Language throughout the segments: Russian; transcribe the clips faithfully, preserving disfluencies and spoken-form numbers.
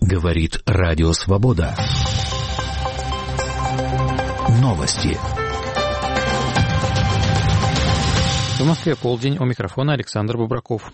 Говорит Радио Свобода. Новости. В Москве полдень, у микрофона Александр Бубраков.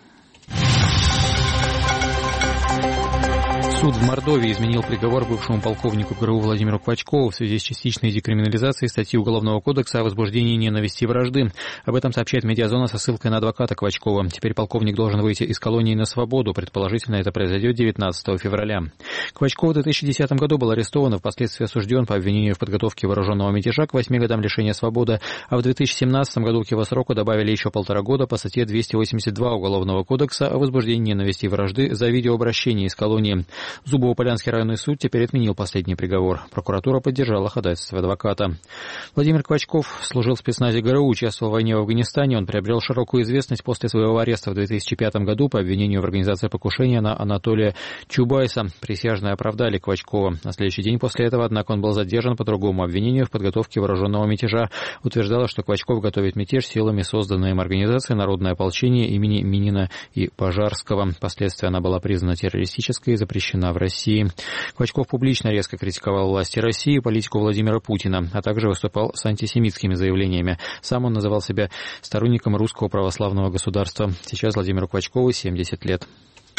Суд в Мордовии изменил приговор бывшему полковнику ГРУ Владимиру Квачкову в связи с частичной декриминализацией статьи Уголовного кодекса о возбуждении ненависти и вражды. Об этом сообщает Медиазона со ссылкой на адвоката Квачкова. Теперь полковник должен выйти из колонии на свободу. Предположительно, это произойдет девятнадцатого февраля. Квачков в две тысячи десятом году был арестован и впоследствии осужден по обвинению в подготовке вооруженного мятежа к восьми годам лишения свободы, а в две тысячи семнадцатом году к его сроку добавили еще полтора года по статье двести восемьдесят два Уголовного кодекса о возбуждении ненависти и вражды за видеообращение из колонии. Зубово-Полянский районный суд теперь отменил последний приговор. Прокуратура поддержала ходатайство адвоката. Владимир Квачков служил в спецназе ГРУ, участвовал в войне в Афганистане. Он приобрел широкую известность после своего ареста в две тысячи пятом году по обвинению в организации покушения на Анатолия Чубайса. Присяжные оправдали Квачкова. На следующий день после этого, однако, он был задержан по другому обвинению в подготовке вооруженного мятежа. Утверждалось, что Квачков готовит мятеж силами созданной им организации «Народное ополчение» имени Минина и Пожарского. Впоследствии она была признана террористической и запрещена в России. Квачков публично резко критиковал власти России и политику Владимира Путина, а также выступал с антисемитскими заявлениями. Сам он называл себя сторонником русского православного государства. Сейчас Владимиру Квачкову семьдесят лет.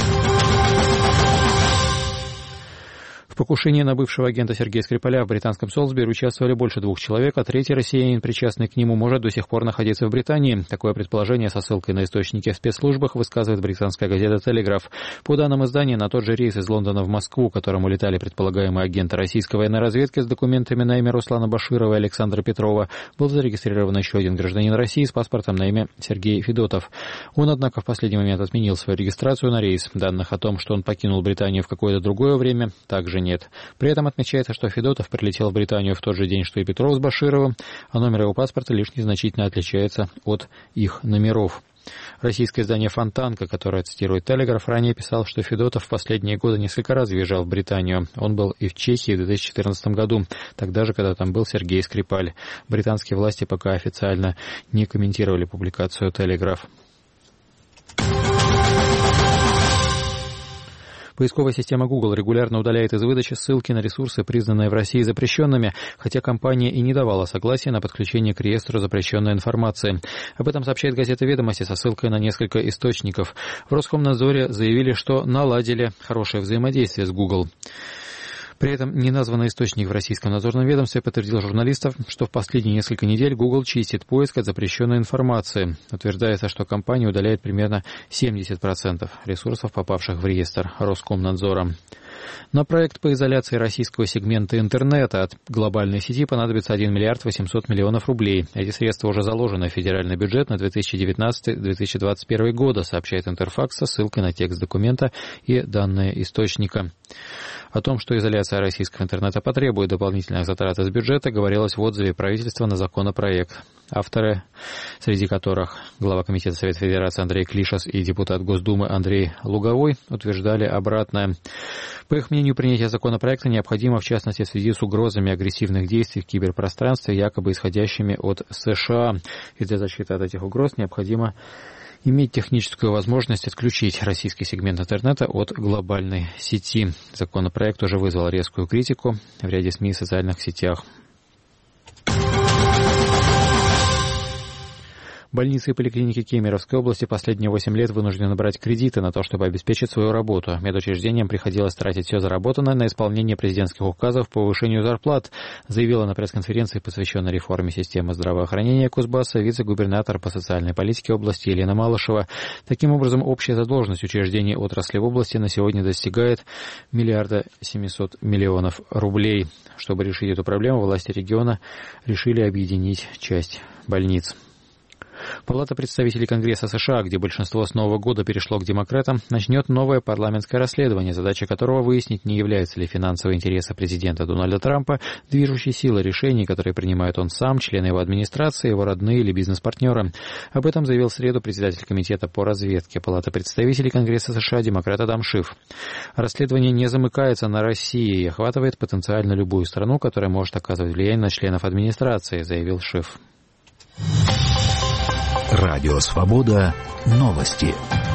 В покушении на бывшего агента Сергея Скрипаля в британском Солсбери участвовали больше двух человек, а третий россиянин, причастный к нему, может до сих пор находиться в Британии. Такое предположение со ссылкой на источники в спецслужбах высказывает британская газета «Телеграф». По данным издания, на тот же рейс из Лондона в Москву, которым улетали предполагаемые агенты российской военной разведки с документами на имя Руслана Баширова и Александра Петрова, был зарегистрирован еще один гражданин России с паспортом на имя Сергей Федотов. Он, однако, в последний момент отменил свою регистрацию на рейс. Данных о том, что он покинул Британию в какое-то другое время, также нет. Нет. При этом отмечается, что Федотов прилетел в Британию в тот же день, что и Петров с Башировым, а номер его паспорта лишь незначительно отличается от их номеров. Российское издание «Фонтанка», которое цитирует «Телеграф», ранее писал, что Федотов в последние годы несколько раз въезжал в Британию. Он был и в Чехии в две тысячи четырнадцатом году, тогда же, когда там был Сергей Скрипаль. Британские власти пока официально не комментировали публикацию «Телеграф». Поисковая система Google регулярно удаляет из выдачи ссылки на ресурсы, признанные в России запрещенными, хотя компания и не давала согласия на подключение к реестру запрещенной информации. Об этом сообщает газета «Ведомости» со ссылкой на несколько источников. В Роскомнадзоре заявили, что наладили хорошее взаимодействие с Google. При этом неназванный источник в российском надзорном ведомстве подтвердил журналистов, что в последние несколько недель Google чистит поиск от запрещенной информации. Утверждается, что компания удаляет примерно семьдесят процентов ресурсов, попавших в реестр Роскомнадзора. На проект по изоляции российского сегмента интернета от глобальной сети понадобится один миллиард восемьсот миллионов рублей. Эти средства уже заложены в федеральный бюджет на две тысячи девятнадцатый — две тысячи двадцать первый годы, сообщает Интерфакс со ссылкой на текст документа и данные источника. О том, что изоляция российского интернета потребует дополнительных затрат из бюджета, говорилось в отзыве правительства на законопроект. Авторы, среди которых глава Комитета Совета Федерации Андрей Клишас и депутат Госдумы Андрей Луговой, утверждали обратное. По их мнению, принятие законопроекта необходимо, в частности, в связи с угрозами агрессивных действий в киберпространстве, якобы исходящими от США. И для защиты от этих угроз необходимо иметь техническую возможность отключить российский сегмент интернета от глобальной сети. Законопроект уже вызвал резкую критику в ряде СМИ и социальных сетях. Больницы и поликлиники Кемеровской области последние восемь лет вынуждены брать кредиты на то, чтобы обеспечить свою работу. Медучреждениям приходилось тратить все заработанное на исполнение президентских указов по повышению зарплат, заявила на пресс-конференции, посвященной реформе системы здравоохранения Кузбасса, вице-губернатор по социальной политике области Елена Малышева. Таким образом, общая задолженность учреждений отрасли в области на сегодня достигает миллиарда семисот миллионов рублей. Чтобы решить эту проблему, власти региона решили объединить часть больниц. Палата представителей Конгресса США, где большинство с Нового года перешло к демократам, начнет новое парламентское расследование, задача которого выяснить, не являются ли финансовые интересы президента Дональда Трампа движущей силой решений, которые принимает он сам, члены его администрации, его родные или бизнес-партнеры. Об этом заявил в среду председатель комитета по разведке Палаты представителей Конгресса США демократ Адам Шиф. Расследование не замыкается на России и охватывает потенциально любую страну, которая может оказывать влияние на членов администрации, заявил Шиф. Радио «Свобода». Новости.